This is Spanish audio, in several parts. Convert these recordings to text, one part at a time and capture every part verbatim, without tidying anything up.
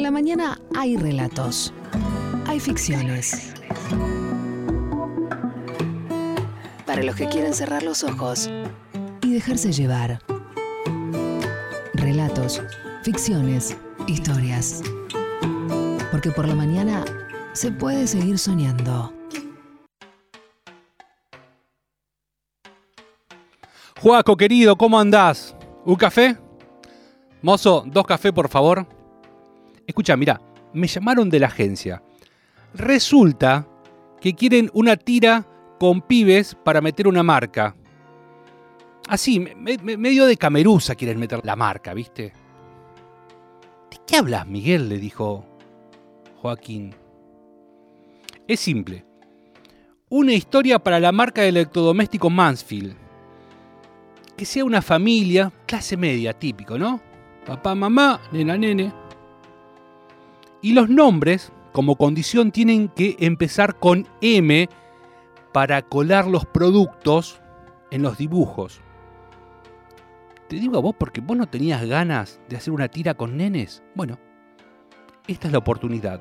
la mañana hay relatos, hay ficciones. Para los que quieren cerrar los ojos y dejarse llevar. Relatos, ficciones, historias. Porque por la mañana se puede seguir soñando. Joaco, querido, ¿cómo andás? ¿Un café? Mozo, dos cafés, por favor. Escucha, mira, me llamaron de la agencia. Resulta que quieren una tira con pibes para meter una marca. Así, me, me, medio de cameruza quieren meter la marca, ¿viste? ¿De qué hablas, Miguel?, le dijo Joaquín. Es simple. Una historia para la marca de electrodomésticos Mansfield. Que sea una familia, clase media, típico, ¿no? Papá, mamá, nena, nene. Y los nombres, como condición, tienen que empezar con M para colar los productos en los dibujos. Te digo a vos porque vos no tenías ganas de hacer una tira con nenes. Bueno, esta es la oportunidad.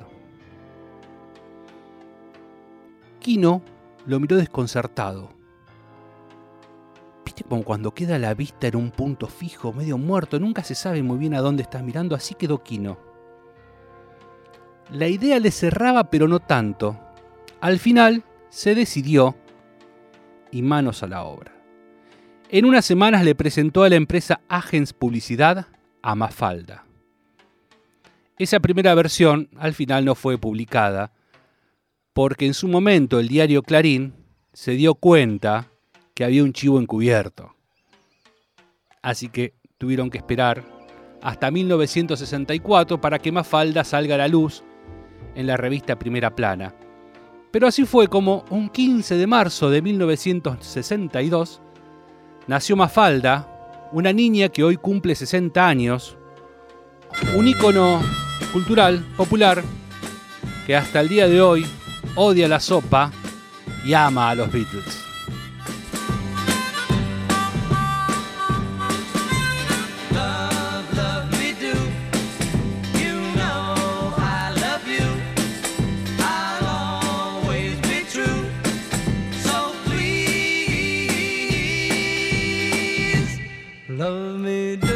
Kino lo miró desconcertado. ¿Viste como cuando queda la vista en un punto fijo, medio muerto? Nunca se sabe muy bien a dónde estás mirando, así quedó Kino. La idea le cerraba, pero no tanto. Al final se decidió y manos a la obra. En unas semanas le presentó a la empresa Agens Publicidad a Mafalda. Esa primera versión al final no fue publicada porque en su momento el diario Clarín se dio cuenta que había un chivo encubierto. Así que tuvieron que esperar hasta mil novecientos sesenta y cuatro para que Mafalda salga a la luz en la revista Primera Plana. Pero así fue como un quince de marzo de mil novecientos sesenta y dos nació Mafalda, una niña que hoy cumple sesenta años, un ícono cultural, popular, que hasta el día de hoy odia la sopa y ama a los Beatles. Love me do,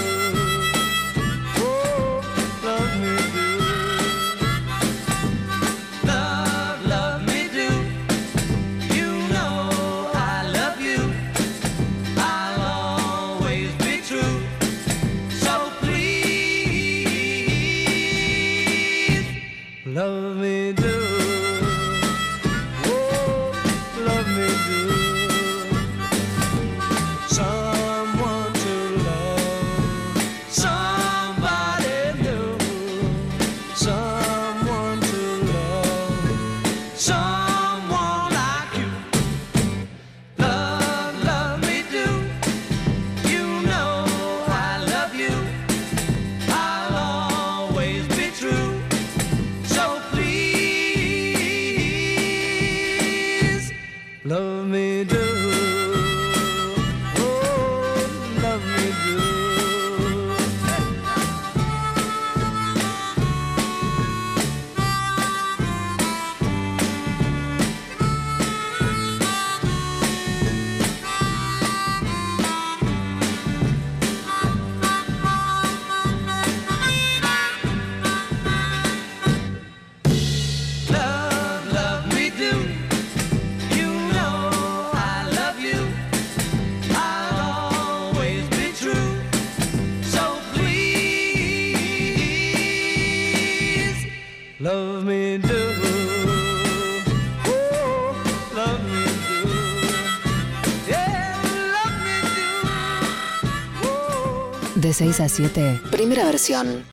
oh, love me do, love, love me do, you know I love you, I'll always be true, so please, love me do, oh, love me do, some love me do, oh, love me do. Love, love me do. Love me do, oh, love me do, yeah, love me do, oh. De seis a siete, primera versión.